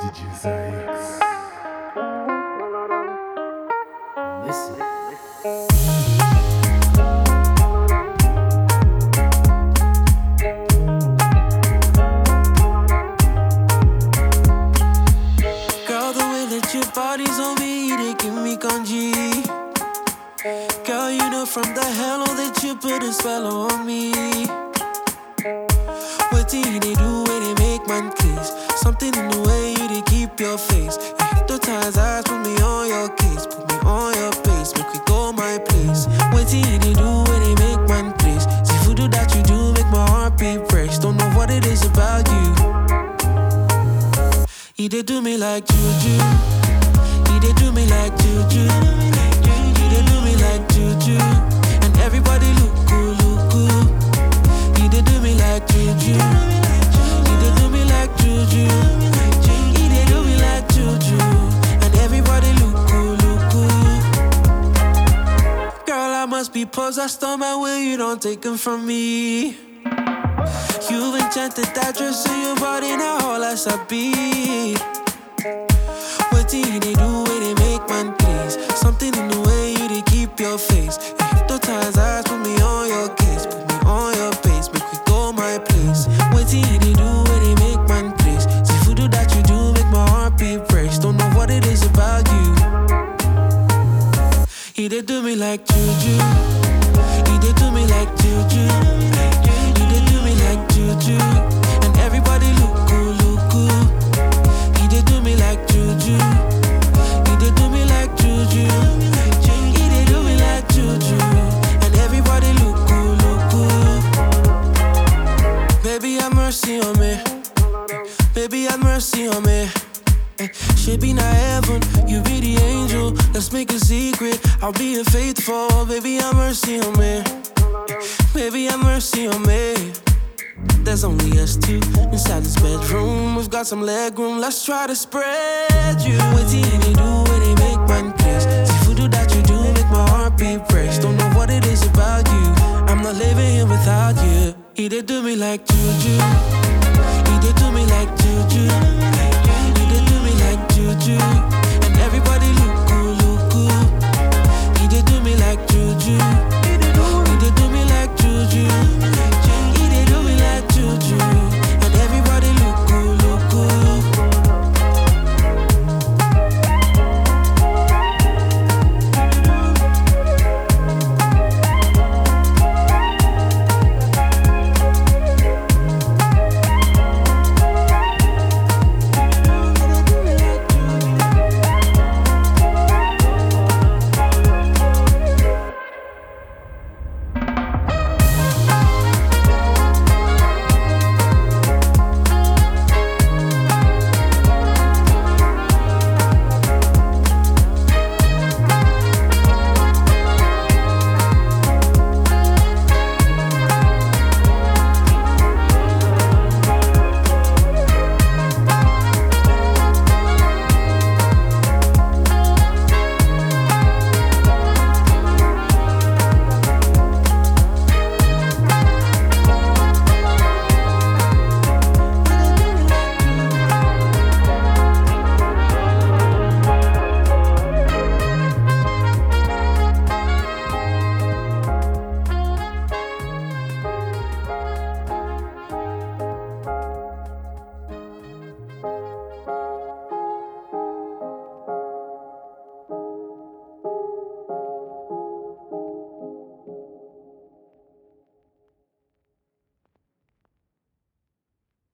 DJs Listen. Girl, the way that your body's on me, they give me congee. Girl, you know from the hello that you put a spell on me. What do they do when they make man kiss? Something in the way you they keep your face. You hit the times eyes, put me on your case, put me on your pace, make we go my place. What do they do when they make man kiss? See voodoo that you do make my heart beat race. Don't know what it is about you. He did do me like juju. He did do me like juju. He did do me like juju. And everybody look cool, look cool. He did do me like juju. He did do me like juju. He did do me like juju. And everybody look cool, look cool. Girl, I must be possessed on my way. You don't take them from me. You've enchanted that dress in your body, now all I be. What do they do when they make man please? Something in the way you they keep your face. You hit the times eyes, put me on your case, put me on your pace, make we go my place. What do they do when they make man please? See voodoo that you do make my heart beat race. Don't know what it is about you. He did do me like juju. He did do me like juju. Like juju, and everybody look cool, look cool. He did do me like juju. He did do me like juju. He did do me like juju, and everybody look cool, look cool. Baby, have mercy on me. Baby, have mercy on me. Should be not heaven, you be the angel. Let's make a secret, I'll be faithful. Baby, have mercy on me. Baby, have mercy on me. There's only us two inside this bedroom. We've got some leg room, let's try to spread you. What do they do when they make man kiss? See voodoo that you do make my heart beat race. Don't know what it is about you. I'm not living here without you. He did do me like juju. He did do me like juju. He did do me like juju.